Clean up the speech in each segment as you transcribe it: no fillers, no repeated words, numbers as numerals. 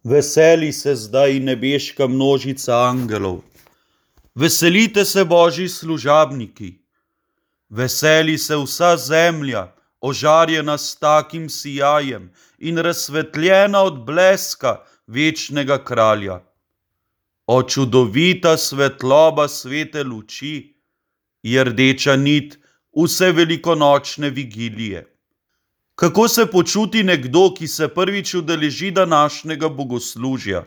Veseli se zdaj nebeška množica angelov. Veselite se, Božji služabniki. Veseli se vsa zemlja, ožarjena s takim sijajem in razsvetljena od bleska večnega kralja. O čudovita svetloba svete luči je rdeča nit vse velikonočne vigilije. Kako se počuti nekdo, ki se prvič udeleži današnjega bogoslužja?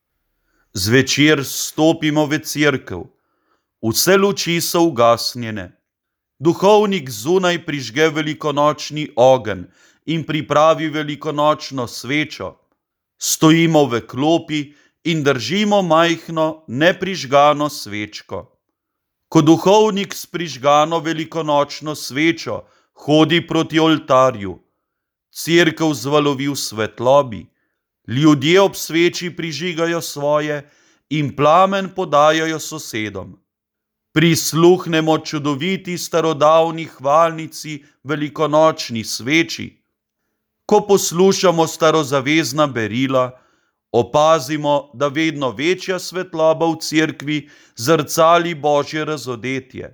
Zvečer stopimo v cerkev. Vse luči so ugasnjene. Duhovnik zunaj prižge velikonočni ogenj in pripravi velikonočno svečo. Stojimo v klopi in držimo majhno, neprižgano svečko. Ko duhovnik s prižgano velikonočno svečo hodi proti oltarju, cerkev zvalovi v svetlobi, ljudje ob sveči prižigajo svoje in plamen podajajo sosedom. Prisluhnemo čudoviti starodavni hvalnici velikonočni sveči. Ko poslušamo starozavezna berila, opazimo, da vedno večja svetloba v cerkvi zrcali Božje razodetje.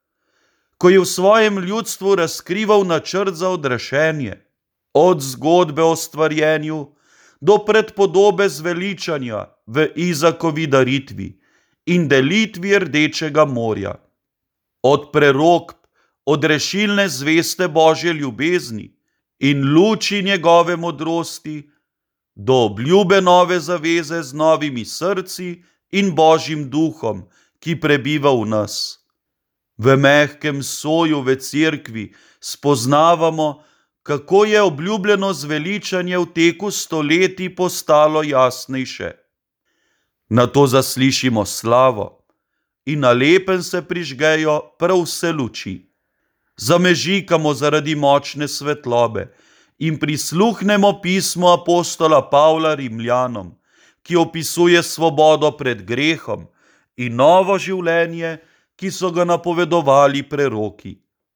Ko je v svojem ljudstvu razkrival načrt za odrešenje, od zgodbe o stvarjenju do predpodobe zveličanja v Izakovi daritvi in delitvi Rdečega morja, od prerokb, od rešilne zveste Božje ljubezni in luči njegove modrosti, do obljube nove zaveze z novimi srci in Božjim duhom, ki prebiva v nas. V mehkem soju v cerkvi spoznavamo, kako je obljubljeno zveličanje v teku stoletij postalo jasnejše. Nato zaslišimo slavo in na lepem se prižgejo prav vse luči. Zamežikamo zaradi močne svetlobe in prisluhnemo pismu apostola Pavla Rimljanom, ki opisuje svobodo pred grehom in novo življenje, ki so ga napovedovali preroki.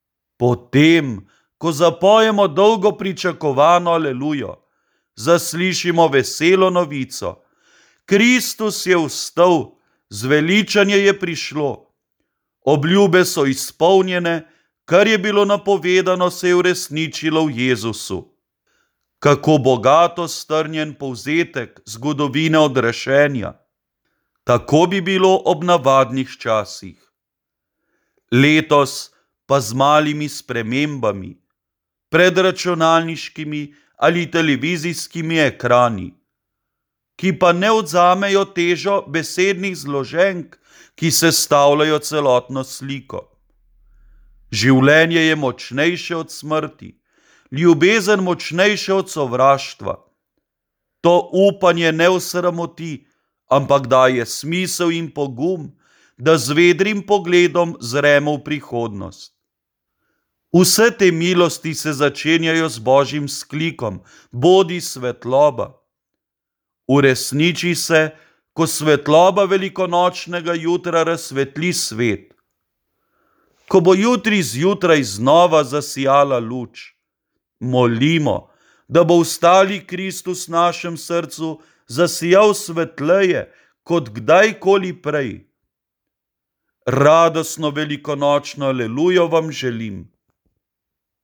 Potem, ko zapojemo dolgo pričakovano alelujo, zaslišimo veselo novico. Kristus je vstal, zveličanje je prišlo. Obljube so izpolnjene, kar je bilo napovedano, se je uresničilo v Jezusu. Kako bogato strnjen povzetek zgodovine odrešenja. Tako bi bilo ob navadnih časih. Letos pa z malimi spremembami, pred računalniškimi ali televizijskimi ekrani, ki pa ne odzamejo težo besednih zloženk, ki sestavljajo celotno sliko. Življenje je močnejše od smrti, ljubezen močnejše od sovraštva. To upanje ne osramoti, ampak daje smisel in pogum, da z vedrim pogledom zremo v prihodnost. Vse te milosti se začenjajo z Božjim sklikom: bodi svetloba. Uresniči se, ko svetloba velikonočnega jutra razsvetli svet. Ko bo jutri zjutraj znova zasijala luč, molimo, da bo vstali Kristus v našem srcu zasijal svetleje kot kdajkoli prej. Radostno velikonočno alelujo vam želim.